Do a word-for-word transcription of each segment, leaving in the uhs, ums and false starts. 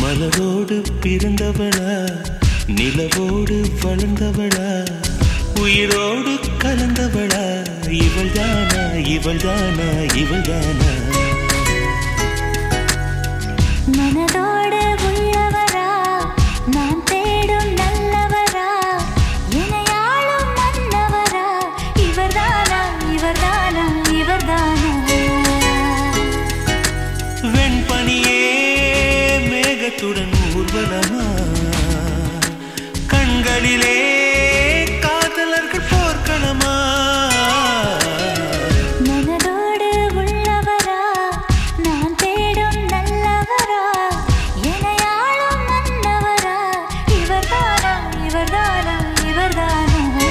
மலரோடு பிறந்தவளா நிலவோடு வளர்ந்தவளா உயிரோடு கலந்தவளா இவள்தானா இவள்தானா இவள்தானா மனதோடு உள்ளவரா நான் தேடும் நல்லவரா எனையாளும் மன்னவரா இவர்தானா இவர்தானா இவர்தானா வெண்பனியே மேகத்துடன் ஊர்வலமா கண்களிலே காதலர்கள் போர்க்களமா மனதோடு உள்ளவரா நான் தேடும் நல்லவரா எனையாளும் மன்னவரா இவர்தானா இவர்தானா இவர்தானா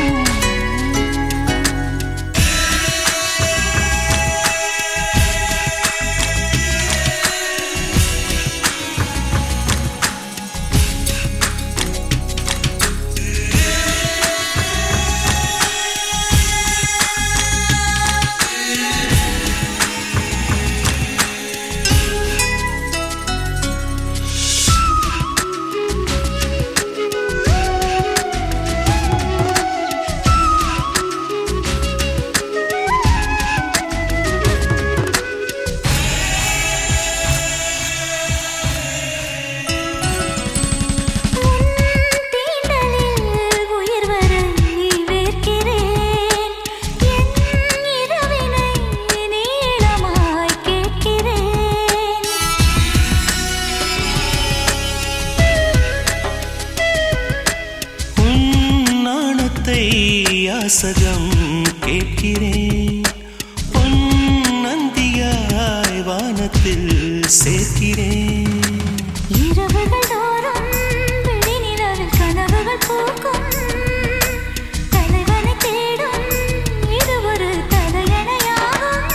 யாசகம் கேட்கிறேன் பொன் நந்தியாய் வானத்தில் சேர்க்கிறேன் இரவுகள் தோறும் விழிநிலவில் கனவுகள் பூக்கும் தலைவனை தேடும் இது ஒரு தலையணையாகும்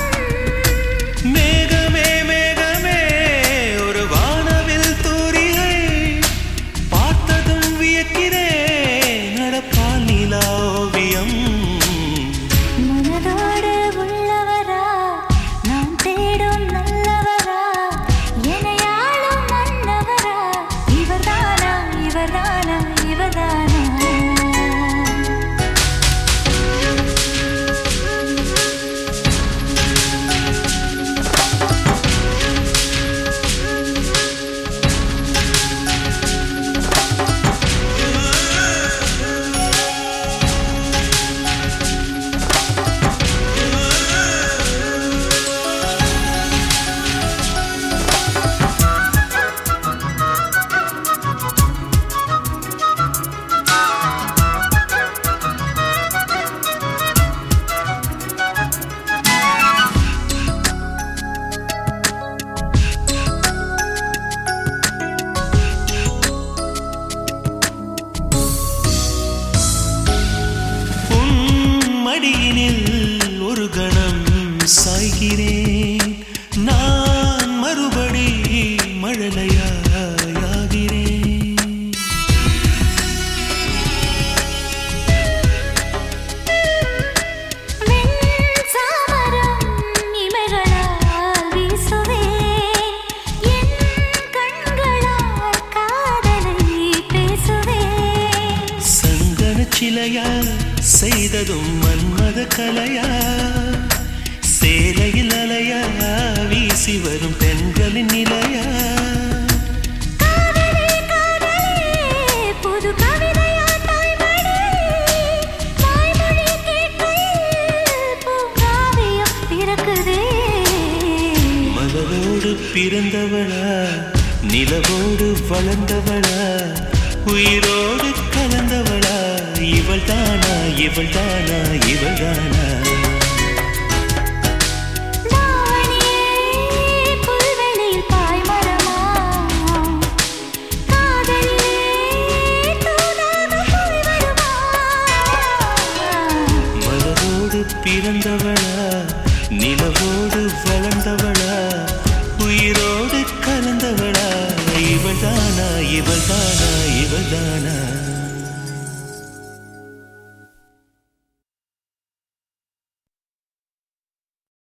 மேகமே மேகமே ஒரு வானவில் தூரிகை பார்த்ததும் வியக்கிறேன் நடப்பால் நிலா ஓவியம் மனதோடு உள்ளவரா நான் தேடும் நல்லவரா எனையாளும் மன்னவரா இவர்தானா இவர்தானா இவர்தானா மடியினில் ஒரு கணம் சாய்கிறேன் நான் மறுபடி மழலையாகிறேன் வெண்சாமரம் இமைகளால் வீசுவேன் என் கண்களால் காதலை பேசுவேன் சந்தன சிலையா செய்ததும் மன்மத கலையா சேலையில் அலையா வீசி வரும் பெண்களின் நிலையா காதலே காதலே புது கவிதையா தாய்மொழி தாய்மொழி கேட்கையில் பூங்காவியம் பிறக்குதே மலரோடு பிறந்தவளா நிலவோடு வளர்ந்தவளா உயிரோடு கலந்தவளா இவள்தானா இவள்தானா இவள்தானா தாவணியே புல்வெளியில் பாய்மரமா காதலிலே தூதாக போய் வருமா மலரோடு பிறந்தவளா நிலவோடு வளர்ந்தவளா உயிரோடு கலந்தவளா இவள்தானா இவள்தானா இவள்தானா